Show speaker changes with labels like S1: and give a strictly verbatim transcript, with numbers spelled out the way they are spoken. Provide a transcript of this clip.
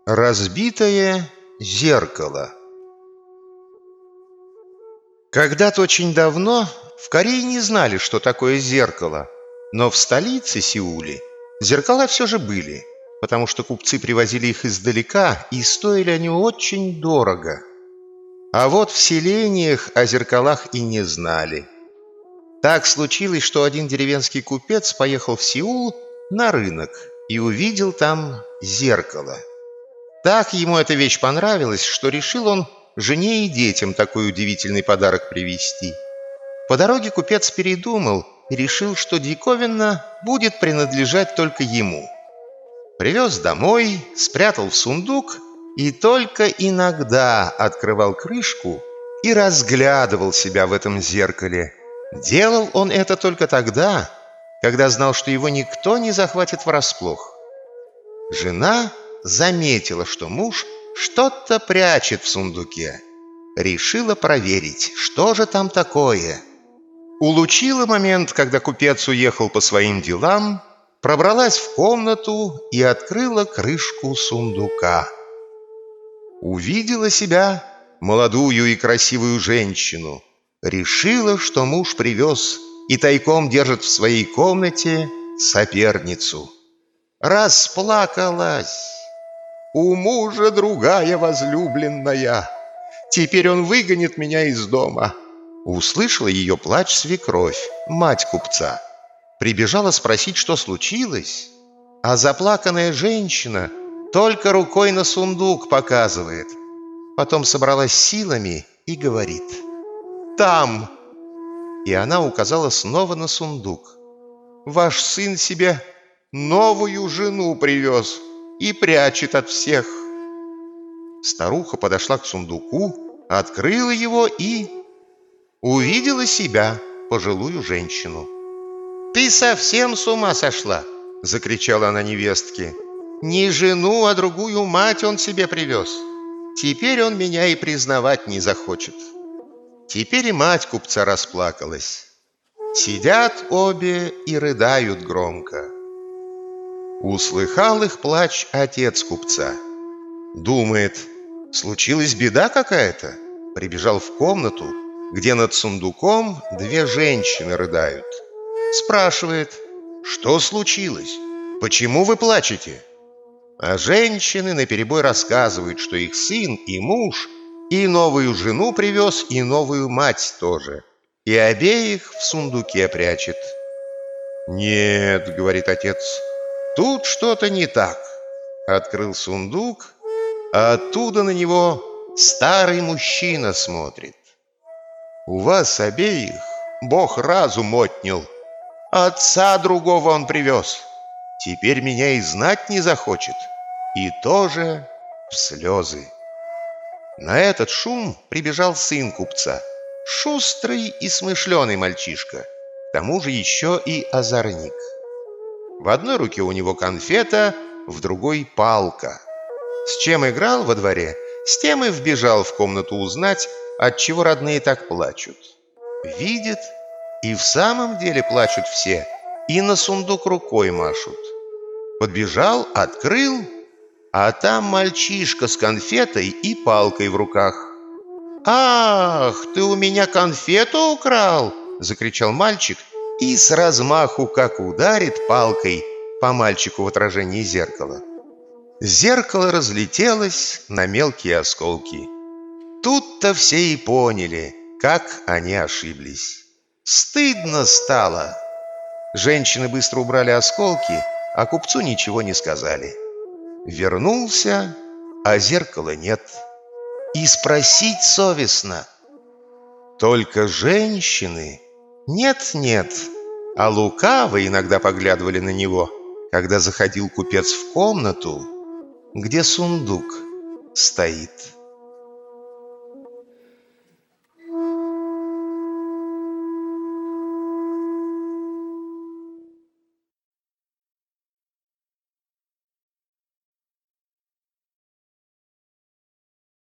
S1: Разбитое зеркало. Когда-то очень давно в Корее не знали, что такое зеркало, но в столице Сеуле зеркала все же были, потому что купцы привозили их издалека, и стоили они очень дорого. А вот в селениях о зеркалах и не знали. Так случилось, что один деревенский купец поехал в Сеул на рынок и увидел там зеркало. Так ему эта вещь понравилась, что решил он жене и детям такой удивительный подарок привезти. По дороге купец передумал и решил, что диковина будет принадлежать только ему. Привез домой, спрятал в сундук и только иногда открывал крышку и разглядывал себя в этом зеркале. Делал он это только тогда, когда знал, что его никто не захватит врасплох. Жена заметила, что муж что-то прячет в сундуке. Решила проверить, что же там такое. Улучила момент, когда купец уехал по своим делам, пробралась в комнату и открыла крышку сундука. Увидела себя молодую и красивую женщину. Решила, что муж привез и тайком держит в своей комнате соперницу. Расплакалась. У мужа другая возлюбленная. Теперь он выгонит меня из дома. Услышала ее плач свекровь, мать купца. Прибежала спросить, что случилось. А заплаканная женщина только рукой на сундук показывает. Потом собралась силами и говорит: «Там!» И она указала снова на сундук. «Ваш сын себе новую жену привез и прячет от всех». Старуха подошла к сундуку, открыла его и увидела себя, пожилую женщину. «Ты совсем с ума сошла!» — закричала она невестке. «Не жену, а другую мать он себе привез. Теперь он меня и признавать не захочет». Теперь и мать купца расплакалась. Сидят обе и рыдают громко. Услыхал их плач отец купца. Думает, случилась беда какая-то. Прибежал в комнату, где над сундуком две женщины рыдают. Спрашивает: «Что случилось? Почему вы плачете?» А женщины наперебой рассказывают, что их сын и муж и новую жену привез, и новую мать тоже, и обеих в сундуке прячет. «Нет, — говорит отец, — тут что-то не так». Открыл сундук, а оттуда на него старый мужчина смотрит. «У вас обеих Бог разум отнял. Отца другого он привез. Теперь меня и знать не захочет». И тоже в слезы. На этот шум прибежал сын купца, шустрый и смышленый мальчишка, к тому же еще и озорник. В одной руке у него конфета, в другой палка. С чем играл во дворе, с тем и вбежал в комнату узнать, отчего родные так плачут. Видит, и в самом деле плачут все, и на сундук рукой машут. Подбежал, открыл, а там мальчишка с конфетой и палкой в руках. «Ах, ты у меня конфету украл!» — закричал мальчик и с размаху как ударит палкой по мальчику в отражении зеркала. Зеркало разлетелось на мелкие осколки. Тут-то все и поняли, как они ошиблись. Стыдно стало. Женщины быстро убрали осколки, а купцу ничего не сказали. Вернулся, а зеркала нет. И спросить совестно. Только женщины нет-нет, а лукаво иногда поглядывали на него, когда заходил купец в комнату, где сундук стоит.